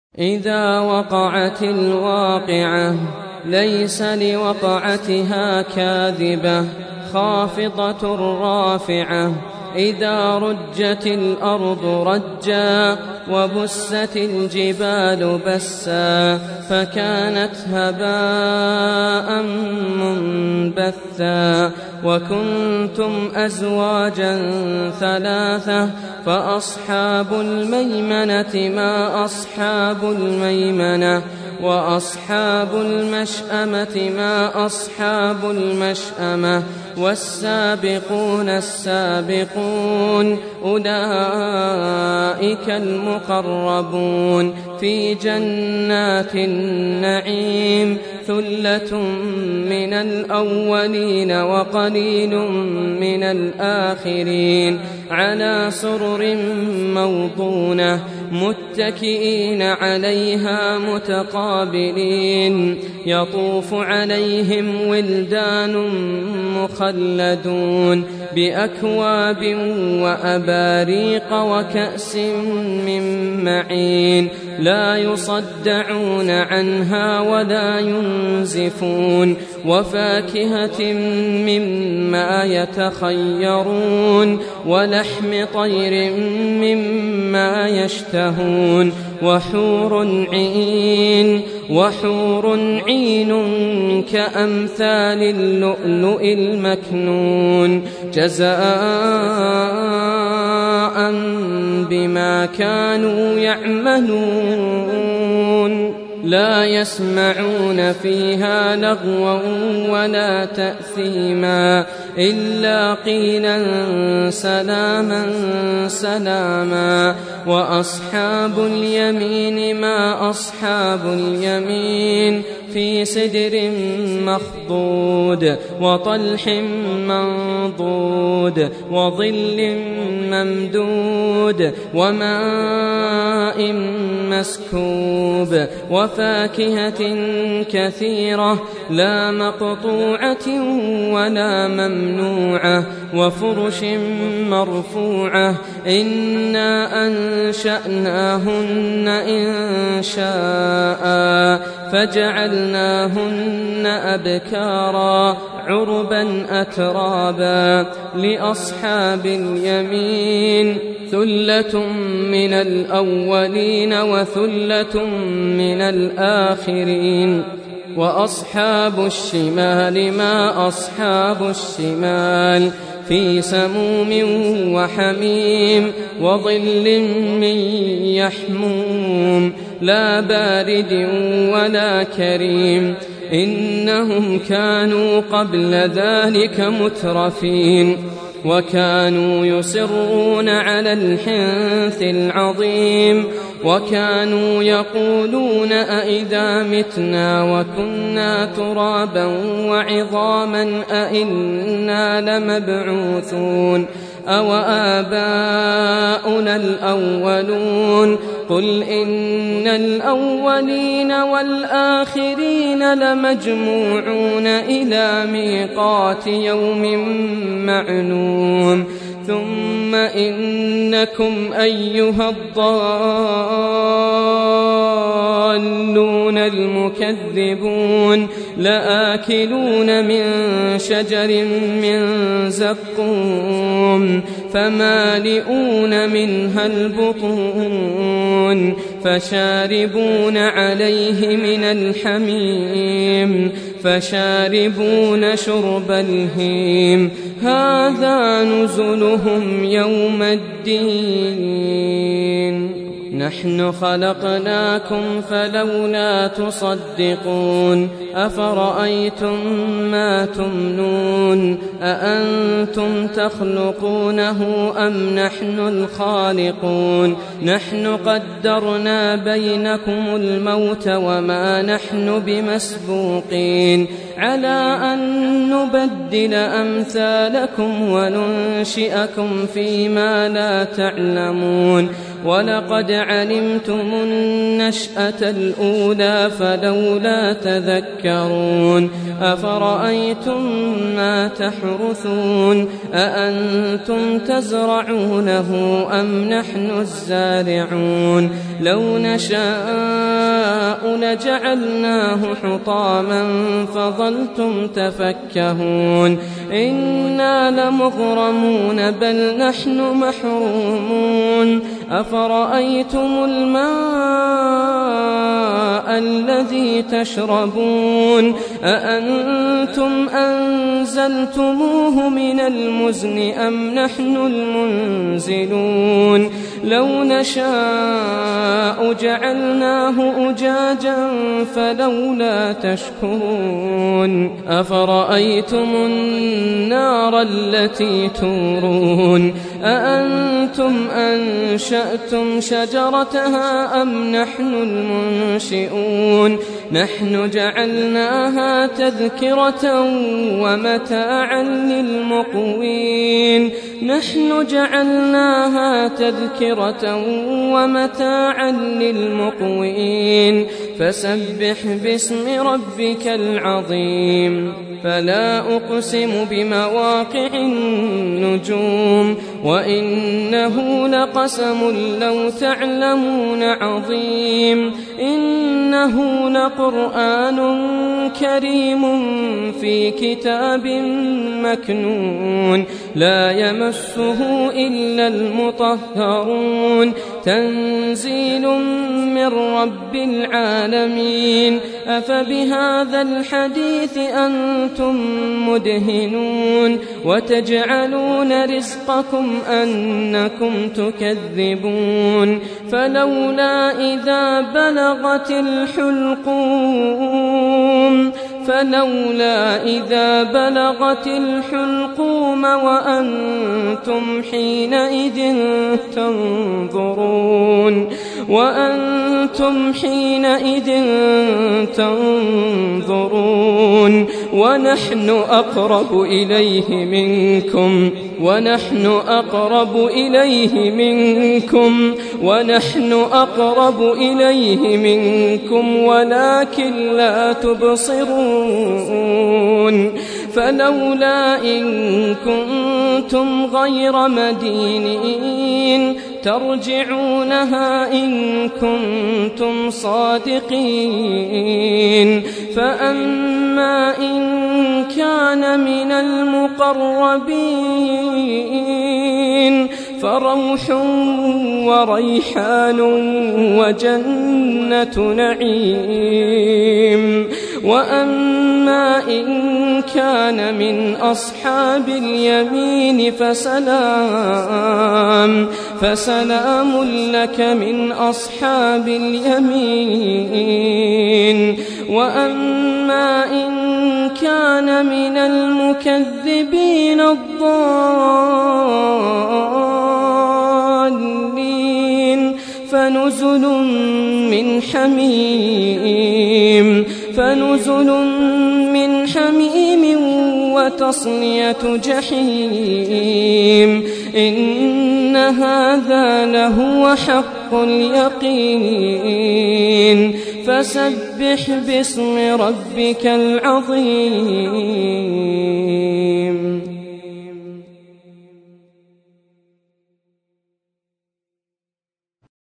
إذا وقعت الواقعة ليس لوقعتها كاذبة خافضة رافعة إذا رجت الأرض رجا وبست الجبال بسا فكانت هباء منبثا وكنتم أزواجا ثلاثة فأصحاب الميمنة ما أصحاب الميمنة وأصحاب المشأمة ما أصحاب المشأمة والسابقون السابقون أولئك المقربون في جنات النعيم ثلة من الأولين وقليل من الآخرين على سرر موضونة متكئين عليها متقابلين يطوف عليهم ولدان مخلدون بأكواب وأباريق وكأس من معين لا يصدعون عنها ولا ينزفون وفاكهة مما يتخيرون ولحم طير مما يشتهون وحور عين كأمثال اللؤلؤ المكنون جزاء بما كانوا يعملون لا يسمعون فيها لغوا ولا تأثيما إلا قيلا سلاما سلاما وأصحاب اليمين ما أصحاب اليمين في سدر مخضود وطلح منضود وظل ممدود وماء مسكوب وفاكهة كثيرة لا مقطوعة ولا ممنوعة وفرش مرفوعة إنا أنشأناهن إنشاء فجعلناهن أبكارا عربا أترابا لأصحاب اليمين ثلة من الأولين وثلة من الآخرين وأصحاب الشمال ما أصحاب الشمال في سموم وحميم وظل من يحموم لا بارد ولا كريم إنهم كانوا قبل ذلك مترفين وكانوا يصرون على الحنث العظيم وكانوا يقولون أئذا متنا وكنا ترابا وعظاما أئنا لمبعوثون أو آباؤنا الأولون قل إن الأولين والآخرين لمجموعون إلى ميقات يوم معلوم ثم إنكم أيها الضالون المكذبون لآكلون من شجر من زقوم فمالئون منها البطون فشاربون عليه من الحميم فشاربون شرب الهيم هذا نزلهم يوم الدين نحن خلقناكم فلولا تصدقون أفرأيتم ما تمنون أأنتم تخلقونه أم نحن الخالقون نحن قدرنا بينكم الموت وما نحن بمسبوقين على أن نبدل أمثالكم وننشئكم فيما لا تعلمون ولقد علمتم النشأة الأولى فلولا تذكرون أفرأيتم ما تحرثون أأنتم تزرعونه أم نحن الزارعون لو نشاء لجعلناه حطاما فظلتم تفكهون إنا لمغرمون بل نحن محرومون أفرأيتم الماء الذي تشربون أأنتم أنزلتموه من المزن أم نحن المنزلون لو نشاء جعلناه أجاجا فلولا تشكرون أفرأيتم النار التي تورون أأنتم أنشأتم شجرتها أم نحن المنشئون نحن جعلناها تذكرة ومتاعا للمقوين نحن جعلناها تذكرة ومتاعا للمقوين فسبح باسم ربك العظيم فلا أقسم بمواقع النجوم وإنه لقسم لو تعلمون عظيم إنه لقرآن كريم في كتاب مكنون لا يمسه إلا المطهرون تنزيل من رب العالمين أفبهذا الحديث أنتم مدهنون وتجعلون رزقكم أنكم تكذبون فلولا إذا بلغت الحلقوم وأنتم حينئذ تنظرون ونحن أقرب إليه منكم ولكن لا تبصرون فلولا إن كنتم غير مدينين ترجعونها إن كنتم صادقين فأما إن كان من المقربين فروح وريحان وجنة نعيم وأما إن كان من أصحاب اليمين فسلام لك من أصحاب اليمين وأما إن كان من المكذبين الضالين فنزل من حميم وتصلية جحيم إن هذا لهو حق اليقين فسبح باسم ربك العظيم